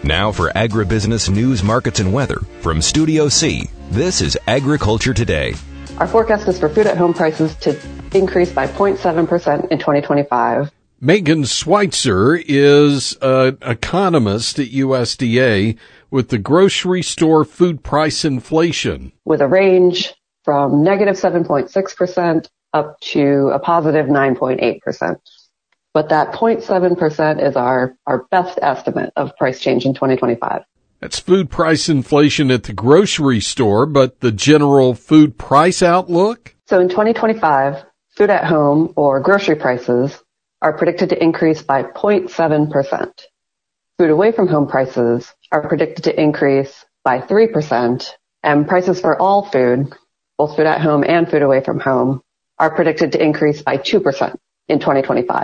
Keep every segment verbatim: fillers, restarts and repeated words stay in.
Now for agribusiness news, markets, and weather from Studio C, this is Agriculture Today. Our forecast is for food at home prices to increase by zero point seven percent in twenty twenty-five. Megan Schweitzer is an economist at U S D A with the grocery store food price inflation. With a range from negative seven point six percent up to a positive nine point eight percent. But that zero point seven percent is our, our best estimate of price change in twenty twenty-five. That's food price inflation at the grocery store, but the general food price outlook? So in twenty twenty-five, food at home or grocery prices are predicted to increase by zero point seven percent. Food away from home prices are predicted to increase by three percent, and prices for all food, both food at home and food away from home, are predicted to increase by two percent in twenty twenty-five.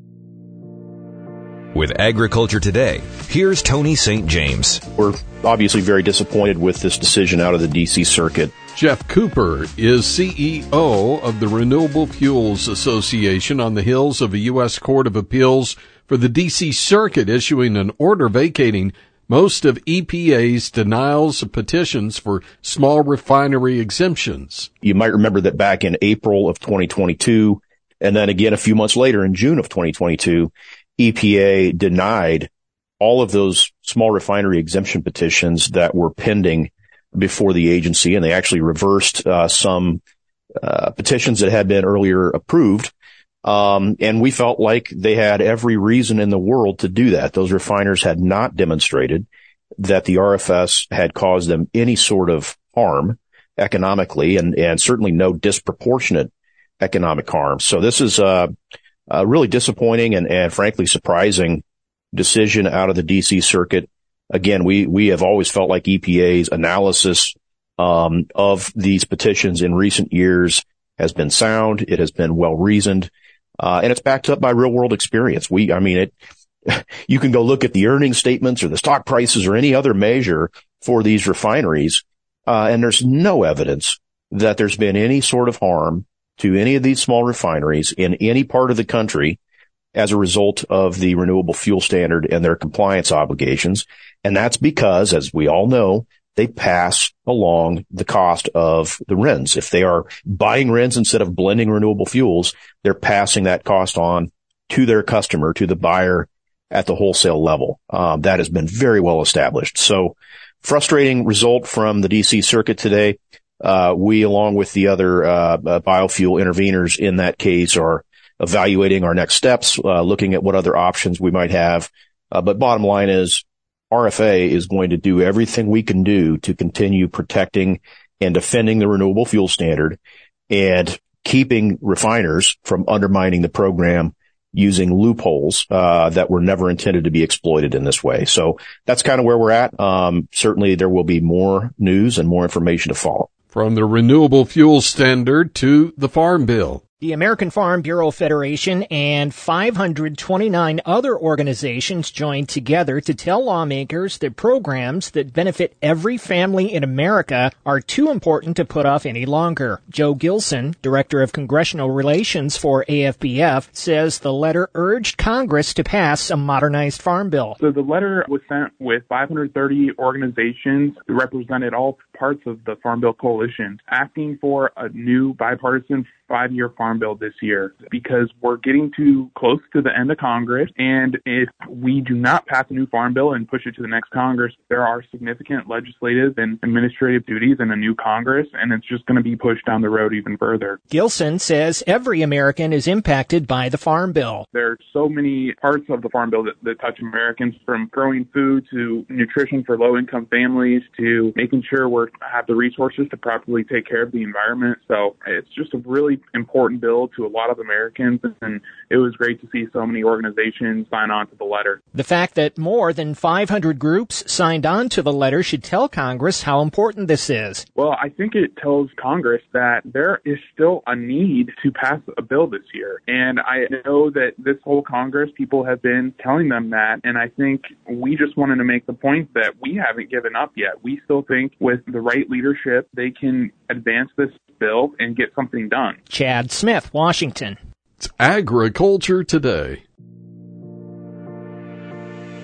With Agriculture Today, here's Tony Saint James. We're obviously very disappointed with this decision out of the D C Circuit. Jeff Cooper is C E O of the Renewable Fuels Association on the heels of a U S Court of Appeals for the D C Circuit issuing an order vacating most of E P A's denials of petitions for small refinery exemptions. You might remember that back in April of twenty twenty-two, and then again a few months later in June of twenty twenty-two, E P A denied all of those small refinery exemption petitions that were pending before the agency, and they actually reversed uh, some uh, petitions that had been earlier approved. Um, and we felt like they had every reason in the world to do that. Those refiners had not demonstrated that the R F S had caused them any sort of harm economically, and, and certainly no disproportionate economic harm. So this is uh, a really disappointing and, and frankly surprising decision out of the D C Circuit. Again, we, we have always felt like E P A's analysis um, of these petitions in recent years has been sound. It has been well reasoned. Uh, and it's backed up by real world experience. We, I mean, it, you can go look at the earnings statements or the stock prices or any other measure for these refineries. Uh, and there's no evidence that there's been any sort of harm to any of these small refineries in any part of the country as a result of the renewable fuel standard and their compliance obligations. And that's because, as we all know, they pass along the cost of the R I Ns. If they are buying R I Ns instead of blending renewable fuels, they're passing that cost on to their customer, to the buyer at the wholesale level. Um, that has been very well established. So frustrating result from the D C Circuit today. Uh, we, along with the other uh, uh, biofuel interveners in that case, are evaluating our next steps, uh, looking at what other options we might have. Uh, but bottom line is, R F A is going to do everything we can do to continue protecting and defending the renewable fuel standard and keeping refiners from undermining the program using loopholes uh that were never intended to be exploited in this way. So that's kind of where we're at. Um certainly there will be more news and more information to follow. From the renewable fuel standard to the Farm Bill. The American Farm Bureau Federation and five hundred twenty-nine other organizations joined together to tell lawmakers that programs that benefit every family in America are too important to put off any longer. Joe Gilson, Director of Congressional Relations for A F B F, says the letter urged Congress to pass a modernized farm bill. So the letter was sent with five hundred thirty organizations who represented all parts of the Farm Bill Coalition, asking for a new bipartisan five-year farm bill this year, because we're getting too close to the end of Congress, and if we do not pass a new farm bill and push it to the next Congress, there are significant legislative and administrative duties in a new Congress, and it's just going to be pushed down the road even further. Gilson says every American is impacted by the farm bill. There are so many parts of the farm bill that, that touch Americans, from growing food to nutrition for low-income families to making sure we have the resources to properly take care of the environment. So it's just a really important bill to a lot of Americans, and it was great to see so many organizations sign on to the letter. The fact that more than five hundred groups signed on to the letter should tell Congress how important this is. Well, I think it tells Congress that there is still a need to pass a bill this year. And I know that this whole Congress, people have been telling them that, and I think we just wanted to make the point that we haven't given up yet. We still think with the right leadership, they can advance this bill and get something done. Chad Smith, Washington. It's Agriculture Today.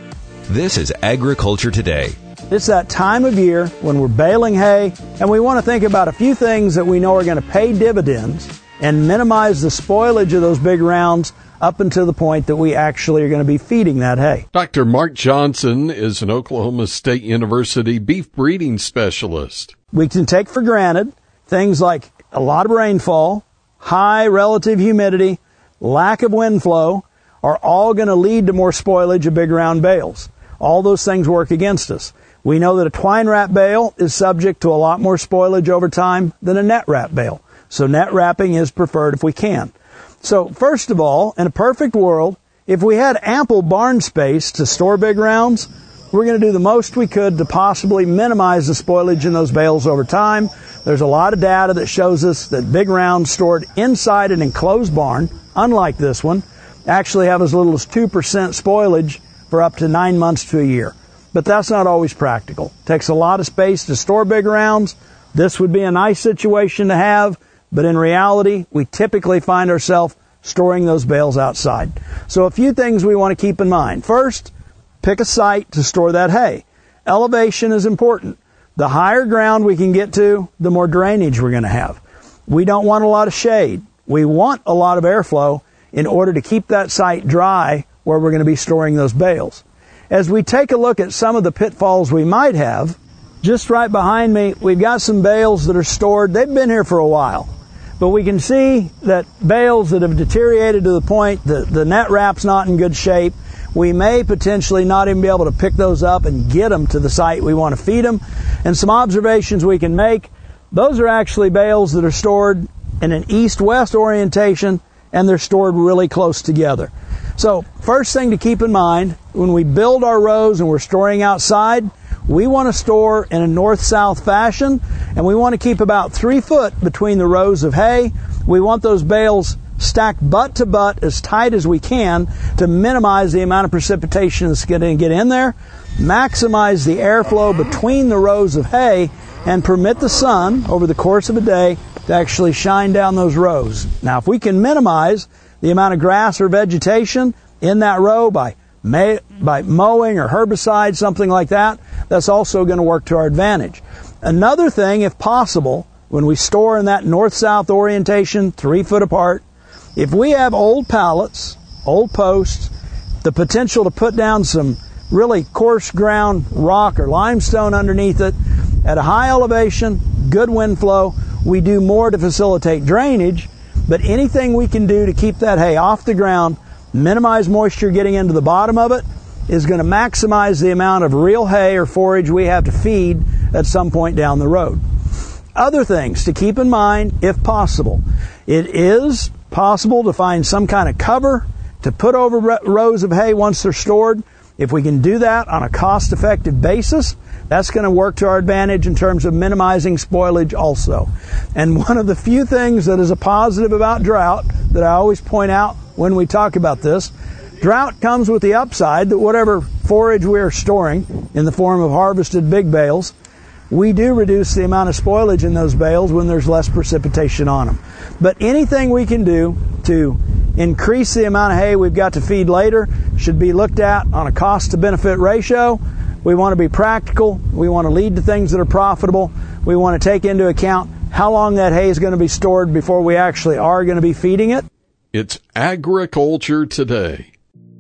This is Agriculture Today. It's that time of year when we're baling hay, and we want to think about a few things that we know are going to pay dividends and minimize the spoilage of those big rounds up until the point that we actually are going to be feeding that hay. Doctor Mark Johnson is an Oklahoma State University beef breeding specialist. We can take for granted things like a lot of rainfall, high relative humidity, lack of wind flow are all going to lead to more spoilage of big round bales. All those things work against us. We know that a twine wrap bale is subject to a lot more spoilage over time than a net wrap bale. So net wrapping is preferred if we can. So first of all, in a perfect world, if we had ample barn space to store big rounds, we're going to do the most we could to possibly minimize the spoilage in those bales over time. There's a lot of data that shows us that big rounds stored inside an enclosed barn, unlike this one, actually have as little as two percent spoilage for up to nine months to a year. But that's not always practical. It takes a lot of space to store big rounds. This would be a nice situation to have, but in reality, we typically find ourselves storing those bales outside. So a few things we want to keep in mind. First, pick a site to store that hay. Elevation is important. The higher ground we can get to, the more drainage we're going to have. We don't want a lot of shade. We want a lot of airflow in order to keep that site dry where we're going to be storing those bales. As we take a look at some of the pitfalls we might have, just right behind me, we've got some bales that are stored. They've been here for a while. But we can see that bales that have deteriorated to the point that the net wrap's not in good shape, we may potentially not even be able to pick those up and get them to the site we want to feed them. And some observations we can make, those are actually bales that are stored in an east-west orientation, and they're stored really close together. So first thing to keep in mind, when we build our rows and we're storing outside, we want to store in a north-south fashion, and we want to keep about three foot between the rows of hay. We want those bales stacked butt to butt as tight as we can to minimize the amount of precipitation that's going to get in there, maximize the airflow between the rows of hay, and permit the sun over the course of a day to actually shine down those rows. Now, if we can minimize the amount of grass or vegetation in that row by May, by mowing or herbicide, something like that, that's also going to work to our advantage. Another thing, if possible, when we store in that north-south orientation, three foot apart, if we have old pallets, old posts, the potential to put down some really coarse ground rock or limestone underneath it, at a high elevation, good wind flow, we do more to facilitate drainage, but anything we can do to keep that hay off the ground, minimize moisture getting into the bottom of it, is going to maximize the amount of real hay or forage we have to feed at some point down the road. Other things to keep in mind, if possible. It is possible to find some kind of cover to put over rows of hay once they're stored. If we can do that on a cost-effective basis, that's going to work to our advantage in terms of minimizing spoilage also. And one of the few things that is a positive about drought that I always point out when we talk about this, drought comes with the upside that whatever forage we are storing in the form of harvested big bales, we do reduce the amount of spoilage in those bales when there's less precipitation on them. But anything we can do to increase the amount of hay we've got to feed later should be looked at on a cost to benefit ratio. We want to be practical. We want to lead to things that are profitable. We want to take into account how long that hay is going to be stored before we actually are going to be feeding it. It's Agriculture Today.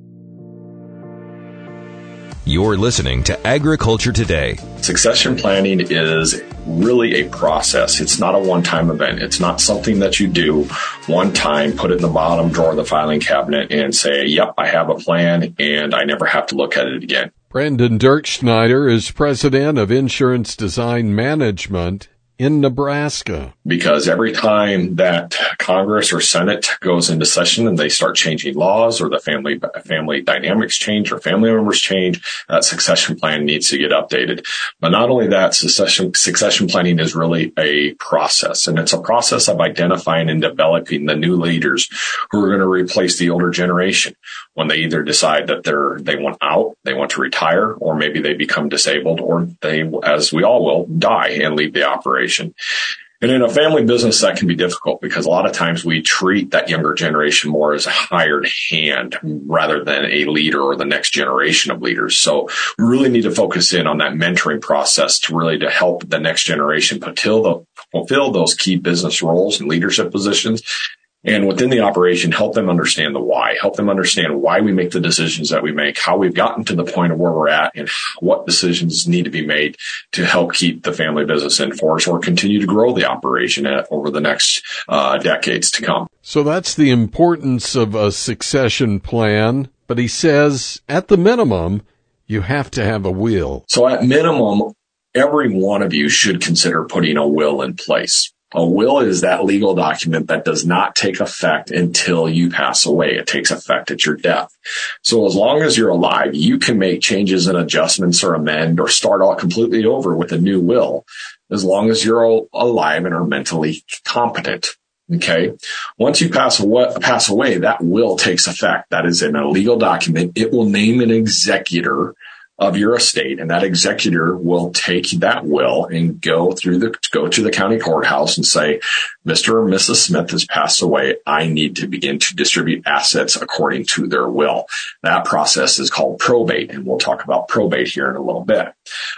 You're listening to Agriculture Today. Succession planning is really a process. It's not a one-time event. It's not something that you do one time, put it in the bottom drawer of the filing cabinet and say, yep, I have a plan, and I never have to look at it again. Brandon Dirkschneider is president of Insurance Design Management in Nebraska. Because every time that Congress or Senate goes into session and they start changing laws, or the family family dynamics change or family members change, that succession plan needs to get updated. But not only that, succession succession planning is really a process, and it's a process of identifying and developing the new leaders who are going to replace the older generation when they either decide that they're they want out, they want to retire, or maybe they become disabled, or they, as we all will, die and leave the operation. And in a family business, that can be difficult because a lot of times we treat that younger generation more as a hired hand rather than a leader or the next generation of leaders. So we really need to focus in on that mentoring process to really to help the next generation fulfill, the, fulfill those key business roles and leadership positions. And within the operation, help them understand the why, help them understand why we make the decisions that we make, how we've gotten to the point of where we're at, and what decisions need to be made to help keep the family business in force or continue to grow the operation at, over the next uh, decades to come. So that's the importance of a succession plan. But he says, at the minimum, you have to have a will. So at minimum, every one of you should consider putting a will in place. A will is that legal document that does not take effect until you pass away. It takes effect at your death. So as long as you're alive, you can make changes and adjustments or amend or start all completely over with a new will, as long as you're alive and are mentally competent. Okay. Once you pass away, pass away, that will takes effect. That is in a legal document. It will name an executor of your estate, and that executor will take that will and go through the, go to the county courthouse and say, Mister or Missus Smith has passed away. I need to begin to distribute assets according to their will. That process is called probate, and we'll talk about probate here in a little bit.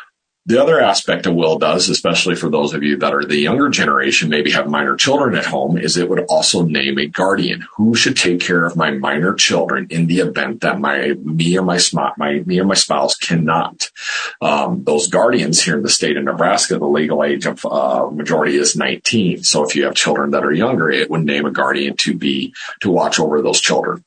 The other aspect a will does, especially for those of you that are the younger generation, maybe have minor children at home, is it would also name a guardian who should take care of my minor children in the event that my me or my my me or my spouse cannot. Um, those guardians here in the state of Nebraska, the legal age of uh, majority is nineteen. So if you have children that are younger, it would name a guardian to be to watch over those children.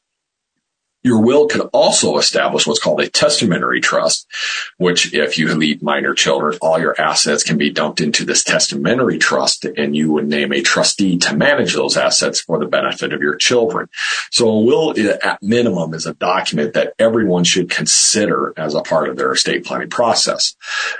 Your will could also establish what's called a testamentary trust, which if you leave minor children, all your assets can be dumped into this testamentary trust, and you would name a trustee to manage those assets for the benefit of your children. So a will, at minimum, is a document that everyone should consider as a part of their estate planning process.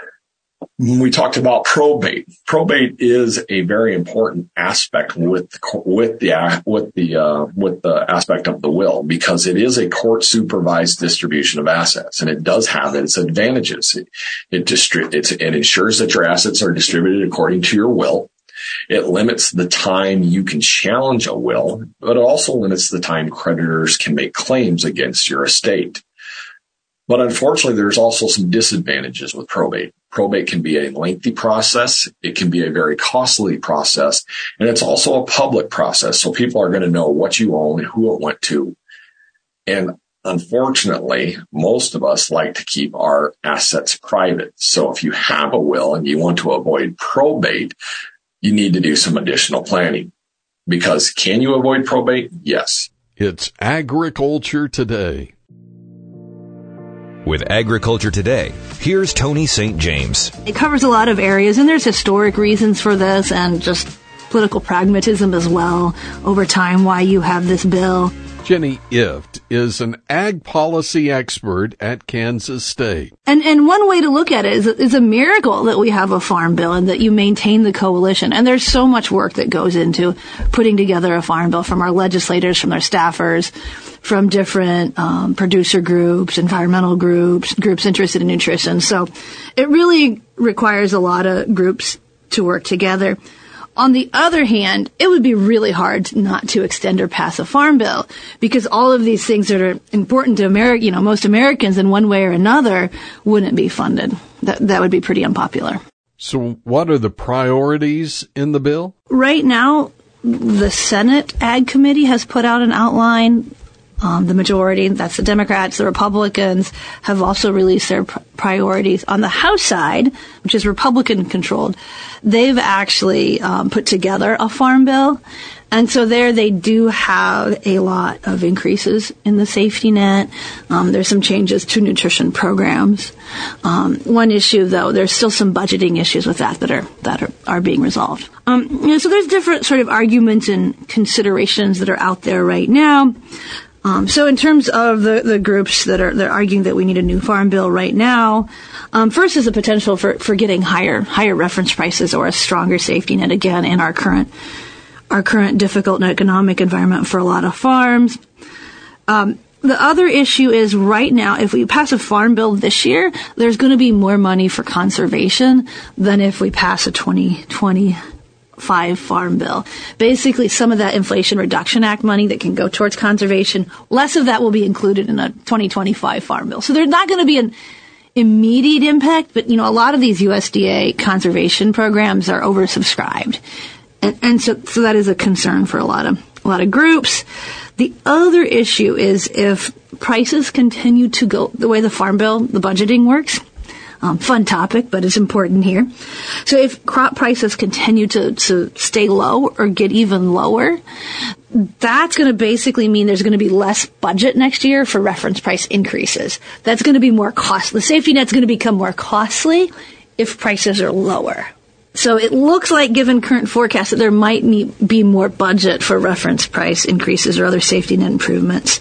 When we talked about probate, probate is a very important aspect with with the with the uh, with the aspect of the will, because it is a court supervised distribution of assets, and it does have its advantages. It it, distri- it's, it ensures that your assets are distributed according to your will. It limits the time you can challenge a will, but it also limits the time creditors can make claims against your estate. But unfortunately, there's also some disadvantages with probate. Probate can be a lengthy process. It can be a very costly process. And it's also a public process. So people are going to know what you own and who it went to. And unfortunately, most of us like to keep our assets private. So if you have a will and you want to avoid probate, you need to do some additional planning. Because can you avoid probate? Yes. It's Agriculture Today. With Agriculture Today, here's Tony Saint James. It covers a lot of areas, and there's historic reasons for this and just political pragmatism as well over time why you have this bill. Jenny Ift is an ag policy expert at Kansas State. And and one way to look at it is is a miracle that we have a farm bill and that you maintain the coalition. And there's so much work that goes into putting together a farm bill from our legislators, from their staffers, from different um, producer groups, environmental groups, groups interested in nutrition. So it really requires a lot of groups to work together. On the other hand, it would be really hard not to extend or pass a farm bill, because all of these things that are important to America, you know, most Americans in one way or another wouldn't be funded. That that would be pretty unpopular. So what are the priorities in the bill? Right now, the Senate Ag Committee has put out an outline. Um, the majority, that's the Democrats, the Republicans, have also released their pr- priorities. On the House side, which is Republican-controlled, they've actually um, put together a farm bill. And so there they do have a lot of increases in the safety net. Um, there's some changes to nutrition programs. Um, one issue, though, there's still some budgeting issues with that that are that are, are being resolved. Um, you know, so there's different sort of arguments and considerations that are out there right now. Um, so in terms of the, the groups that are, they're arguing that we need a new farm bill right now, um, first is the potential for, for getting higher, higher reference prices or a stronger safety net again in our current, our current difficult economic environment for a lot of farms. Um, the other issue is right now, if we pass a farm bill this year, there's going to be more money for conservation than if we pass a twenty twenty twenty-five Farm Bill. Basically, some of that Inflation Reduction Act money that can go towards conservation, less of that will be included in a twenty twenty-five Farm Bill. So there's not going to be an immediate impact, but, you know, a lot of these U S D A conservation programs are oversubscribed. And, and so, so that is a concern for a lot of, a lot of groups. The other issue is if prices continue to go the way the Farm Bill, the budgeting works. Um, fun topic, but it's important here. So if crop prices continue to, to stay low or get even lower, that's going to basically mean there's going to be less budget next year for reference price increases. That's going to be more costly. The safety net's going to become more costly if prices are lower. So it looks like, given current forecasts, that there might need, be more budget for reference price increases or other safety net improvements.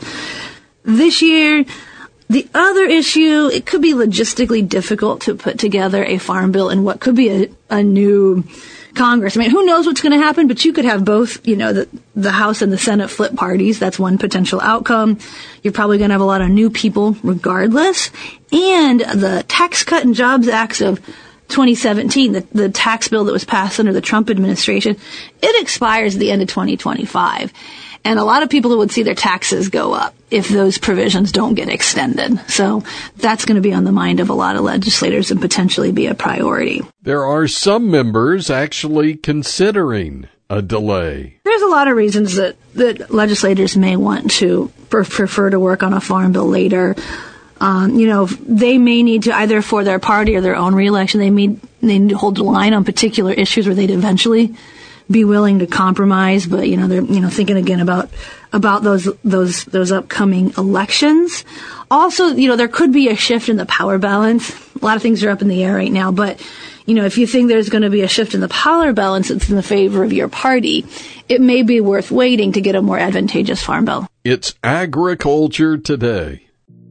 This year, the other issue, it could be logistically difficult to put together a farm bill in what could be a, a new Congress. I mean, who knows what's going to happen, but you could have both, you know, the, the House and the Senate flip parties. That's one potential outcome. You're probably going to have a lot of new people regardless. And the Tax Cut and Jobs Acts of twenty seventeen, the, the tax bill that was passed under the Trump administration, it expires at the end of twenty twenty-five. And a lot of people would see their taxes go up if those provisions don't get extended. So that's going to be on the mind of a lot of legislators and potentially be a priority. There are some members actually considering a delay. There's a lot of reasons that, that legislators may want to prefer to work on a farm bill later. Um, you know, they may need to, either for their party or their own reelection, they may, they need to hold the line on particular issues where they'd eventually be willing to compromise, but, you know, they're, you know, thinking again about, about those, those, those upcoming elections. Also, you know, there could be a shift in the power balance. A lot of things are up in the air right now, but, you know, if you think there's going to be a shift in the power balance that's in the favor of your party, it may be worth waiting to get a more advantageous farm bill. It's Agriculture Today.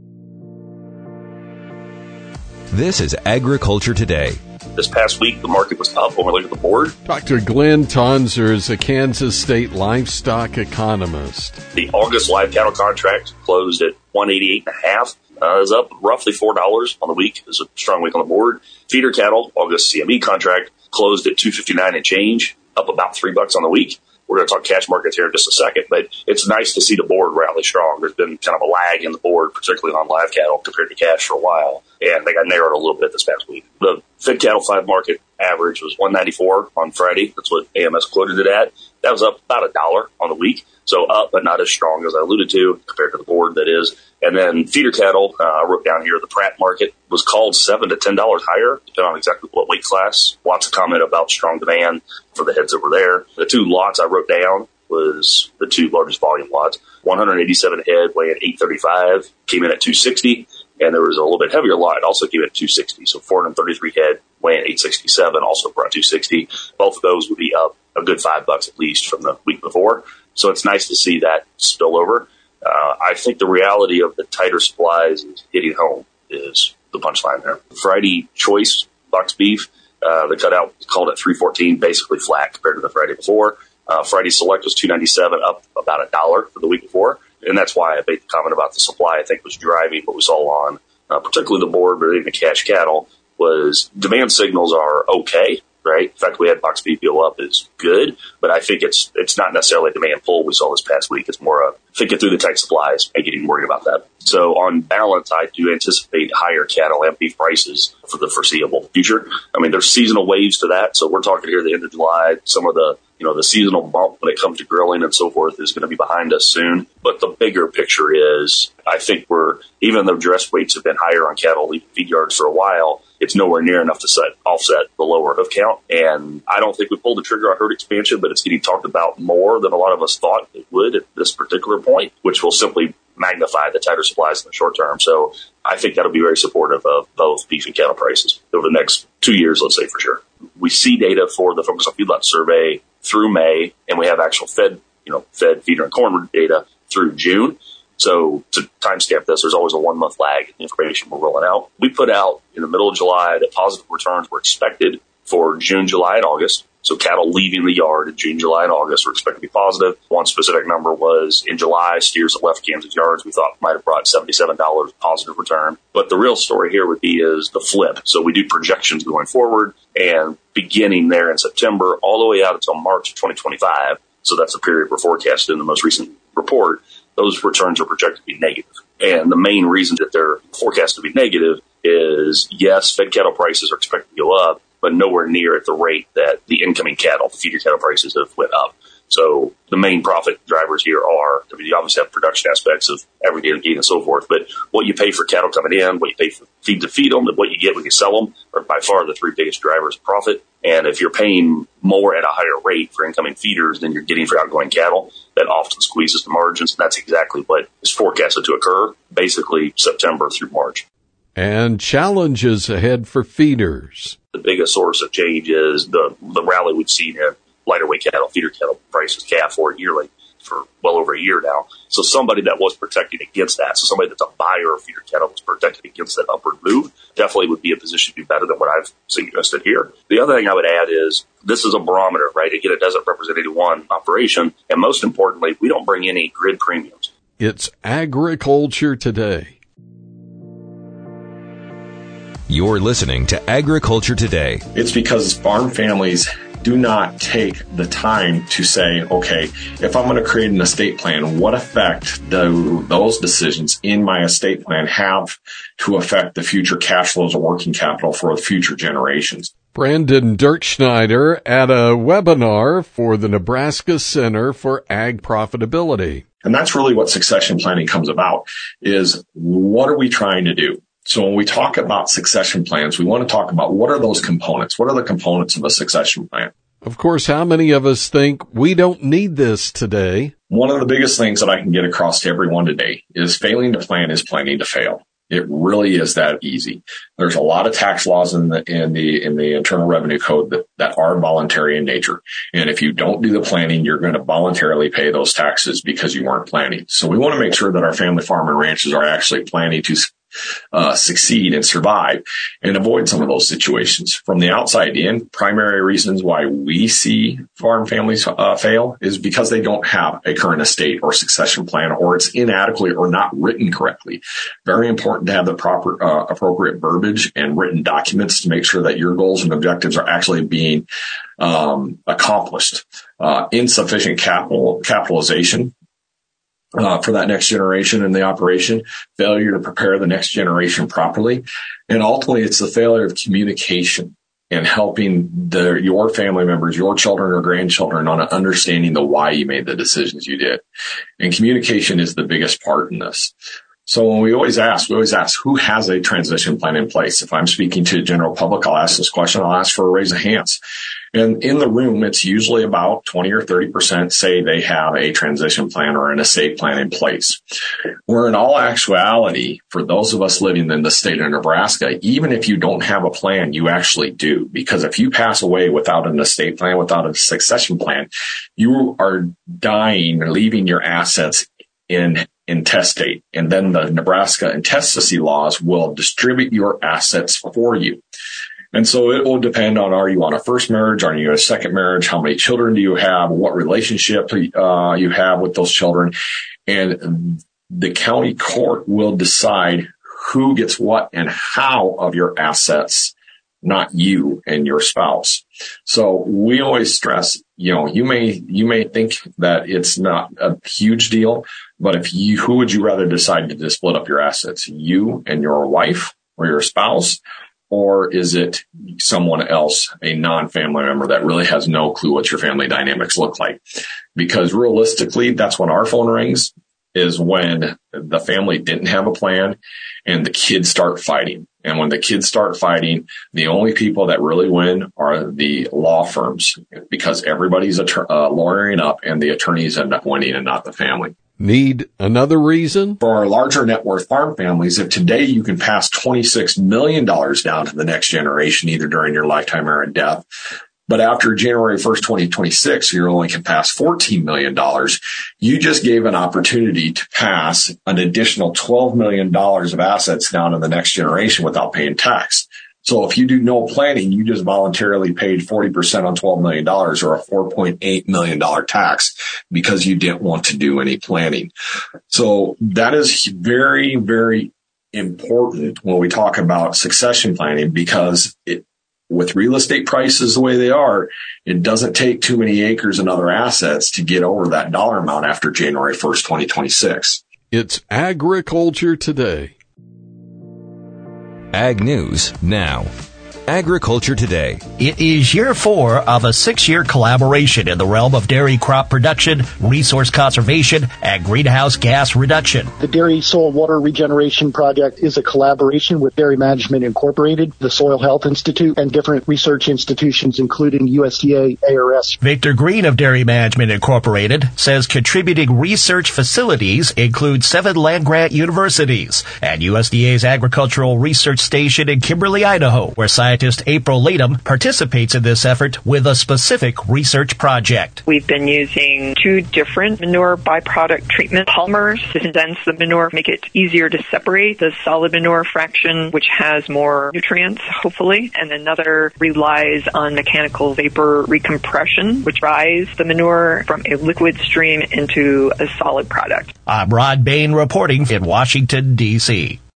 This is Agriculture Today. This past week, the market was up when we looked at the board. Doctor Glenn Tonser is a Kansas State livestock economist. The August live cattle contract closed at one eighty-eight and a half. Uh, it was up roughly four dollars on the week. It was a strong week on the board. Feeder cattle, August C M E contract, closed at two fifty-nine and change, up about three bucks on the week. We're going to talk cash markets here in just a second, but it's nice to see the board rally strong. There's been kind of a lag in the board, particularly on live cattle compared to cash for a while, and they got narrowed a little bit this past week. The fed cattle five market average was one ninety-four on Friday. That's what A M S quoted it at. That was up about a dollar on the week, so up but not as strong as I alluded to compared to the board, that is. And then feeder cattle, uh, I wrote down here, the Pratt market was called seven to ten dollars higher, depending on exactly what weight class. Lots of comment about strong demand for the heads that were there. The two lots I wrote down was the two largest volume lots. one eighty-seven head weighing eight thirty-five, came in at two sixty, and there was a little bit heavier lot, also came in at two sixty. So four thirty-three head weighing eight sixty-seven, also brought two sixty. Both of those would be up a good five bucks at least from the week before. So it's nice to see that spill over. Uh, I think the reality of the tighter supplies is hitting home is the punchline there. Friday choice box beef, uh, the cutout was called at three fourteen, basically flat compared to the Friday before. Uh, Friday select was two ninety-seven, up about a dollar for the week before. And that's why I made the comment about the supply, I think, was driving what we saw on, uh, particularly the board, but even the cash cattle, was demand signals are okay. Right? In fact, we had box beef go up is good, but I think it's it's not necessarily a demand pull we saw this past week. It's more a thinking through the tight supplies and getting worried about that. So on balance, I do anticipate higher cattle and beef prices for the foreseeable future. I mean, there's seasonal waves to that. So we're talking here at the end of July, some of the, you know, the seasonal bump when it comes to grilling and so forth is going to be behind us soon. But the bigger picture is, I think we're, even though dress weights have been higher on cattle leaving feed yards for a while, it's nowhere near enough to set, offset the lower hoof count. And I don't think we pulled the trigger on herd expansion, but it's getting talked about more than a lot of us thought it would at this particular point, which will simply magnify the tighter supplies in the short term. So I think that'll be very supportive of both beef and cattle prices over the next two years, let's say for sure. We see data for the Focus on Feedlot survey through May, and we have actual fed, you know, fed, feeder, and corn data through June. So to timestamp this, there's always a one-month lag in the information we're rolling out. We put out in the middle of July that positive returns were expected for June, July, and August. So cattle leaving the yard in June, July, and August were expected to be positive. One specific number was in July, steers that left Kansas yards we thought might have brought seventy-seven dollars positive return. But the real story here would be is the flip. So we do projections going forward, and beginning there in September all the way out until March of twenty twenty-five, so that's the period we're forecasted in the most recent report, those returns are projected to be negative. And the main reason that they're forecast to be negative is, yes, fed cattle prices are expected to go up, but nowhere near at the rate that the incoming cattle, the feeder cattle prices have went up. So the main profit drivers here are, I mean, you obviously have production aspects of everyday gain and so forth, but what you pay for cattle coming in, what you pay for feed to feed them, and what you get when you sell them are by far the three biggest drivers of profit. And if you're paying more at a higher rate for incoming feeders than you're getting for outgoing cattle, that often squeezes the margins. That's exactly what is forecasted to occur, basically September through March. And challenges ahead for feeders. The biggest source of change is the, the rally we've seen in lighter weight cattle, feeder cattle prices, calf for yearly for well over a year now. So somebody that was protecting against that, so somebody that's a buyer of feeder cattle was protected against that upward move, definitely would be in a position to do better than what I've suggested here. The other thing I would add is this is a barometer, right? Again, it doesn't represent any one operation. And most importantly, we don't bring any grid premiums. It's Agriculture Today. You're listening to Agriculture Today. It's because farm families do not take the time to say, okay, if I'm going to create an estate plan, what effect do those decisions in my estate plan have to affect the future cash flows or working capital for the future generations? Brandon Dirkschneider at a webinar for the Nebraska Center for Ag Profitability. And that's really what succession planning comes about, is what are we trying to do? So when we talk about succession plans, we want to talk about what are those components? What are the components of a succession plan? Of course, how many of us think we don't need this today? One of the biggest things that I can get across to everyone today is failing to plan is planning to fail. It really is that easy. There's a lot of tax laws in the in the in the Internal Revenue Code that, that are voluntary in nature. And if you don't do the planning, you're going to voluntarily pay those taxes because you weren't planning. So we want to make sure that our family farm and ranches are actually planning to Uh, succeed and survive and avoid some of those situations. From the outside in, primary reasons why we see farm families uh, fail is because they don't have a current estate or succession plan, or it's inadequate or not written correctly. Very important to have the proper, uh, appropriate verbiage and written documents to make sure that your goals and objectives are actually being um, accomplished. Uh, insufficient capital capitalization Uh, for that next generation in the operation, failure to prepare the next generation properly. And ultimately, it's the failure of communication and helping the, your family members, your children or grandchildren on understanding the why you made the decisions you did. And communication is the biggest part in this. So when we always ask, we always ask, who has a transition plan in place? If I'm speaking to the general public, I'll ask this question. I'll ask for a raise of hands. And in the room, it's usually about twenty or thirty percent say they have a transition plan or an estate plan in place. Where in all actuality, for those of us living in the state of Nebraska, even if you don't have a plan, you actually do. Because if you pass away without an estate plan, without a succession plan, you are dying, leaving your assets in intestate. And then the Nebraska intestacy laws will distribute your assets for you. And so it will depend on, are you on a first marriage? Are you on a second marriage? How many children do you have? What relationship uh, you have with those children? And the county court will decide who gets what and how of your assets, not you and your spouse. So we always stress, you know, you may, you may think that it's not a huge deal, but if you, who would you rather decide to split up your assets? You and your wife or your spouse? Or is it someone else, a non-family member that really has no clue what your family dynamics look like? Because realistically, that's when our phone rings, is when the family didn't have a plan and the kids start fighting. And when the kids start fighting, the only people that really win are the law firms, because everybody's att- uh, lawyering up and the attorneys end up winning and not the family. Need another reason? For our larger net worth farm families, if today you can pass twenty-six million dollars down to the next generation, either during your lifetime or in death, but after January first, twenty twenty-six, you only can pass fourteen million dollars, you just gave an opportunity to pass an additional twelve million dollars of assets down to the next generation without paying tax. So if you do no planning, you just voluntarily paid forty percent on twelve million dollars or a four point eight million dollars tax because you didn't want to do any planning. So that is very, very important when we talk about succession planning, because it, with real estate prices the way they are, it doesn't take too many acres and other assets to get over that dollar amount after January first, twenty twenty-six. It's Agriculture Today. Ag News now. Agriculture Today. It is year four of a six-year collaboration in the realm of dairy crop production, resource conservation, and greenhouse gas reduction. The Dairy Soil Water Regeneration Project is a collaboration with Dairy Management Incorporated, the Soil Health Institute, and different research institutions, including U S D A, A R S. Victor Green of Dairy Management Incorporated says contributing research facilities include seven land-grant universities and U S D A's Agricultural Research Station in Kimberly, Idaho, where scientists April Latham participates in this effort with a specific research project. We've been using two different manure byproduct treatment polymers to condense the manure, make it easier to separate the solid manure fraction, which has more nutrients, hopefully, and another relies on mechanical vapor recompression, which dries the manure from a liquid stream into a solid product. I'm Rod Bain reporting in Washington, D C